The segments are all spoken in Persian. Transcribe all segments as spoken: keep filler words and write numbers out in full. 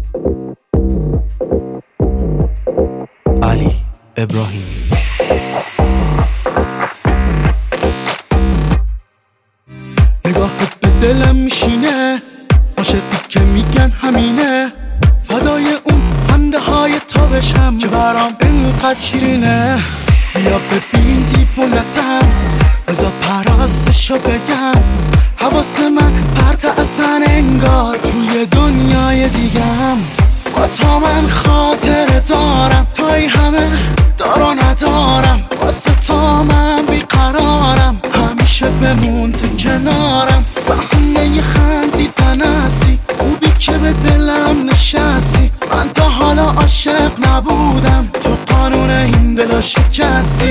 علی ابراهیمی. نگاهت به دلم میشینه، عاشقی که میگن همینه، فدای اون خنده های تو بشم که برام اینقدر شیرینه. بیا ببین دیوونتم، بذار پرستشو بگم، حواس من پرت اصلا انگار توی دنیای دیگم. با تو من خاطره دارم، توی همه دارو ندارم، واسه تو من بیقرارم، همیشه بمون تو کنارم. بهونه یه خندیدن هستی، خوبی که به دلم نشستی، من تا حالا عاشق نبودم، تو قانون این دلو شکستی.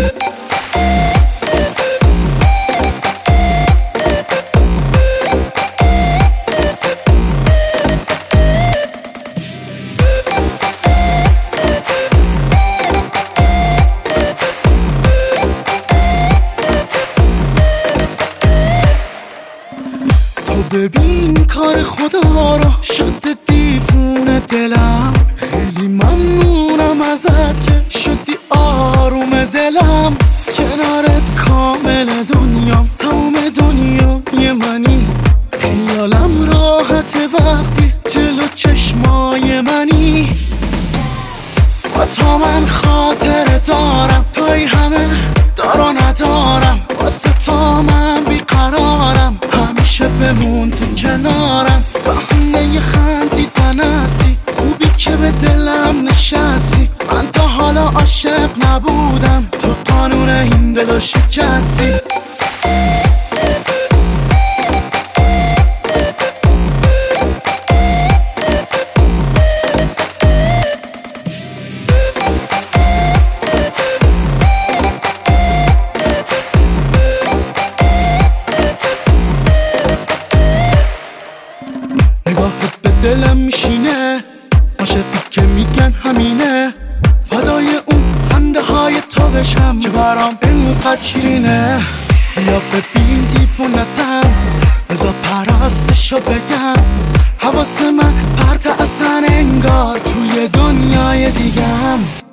ببین کار خدا رو شده دیوونه دلم، خیلی ممنونم ازت که شدی آروم دلم. کنارت کامل دنیام، تمام دنیای منی، خیالم راحت وقتی جلو چشمای منی. با تو من خاطره دارم، توی همه دارو ندارم، واسه تو من بیقرارم، همیشه بمون تو کنارم. بهونه یه خندیدن هستی، خوبی که به دلم نشستی، من تا حالا عاشق نبودم، تو قانون این دلو شکستی. نگاهت به دلم میشینه، عاشقی که میگن همینه، فدای اون خنده های تو بشم که برام اینقدر شیرینه. بیا ببین دیوونتم، بذار پرستشو بگم، حواس من پرت اصلا انگار توی دنیای دیگم.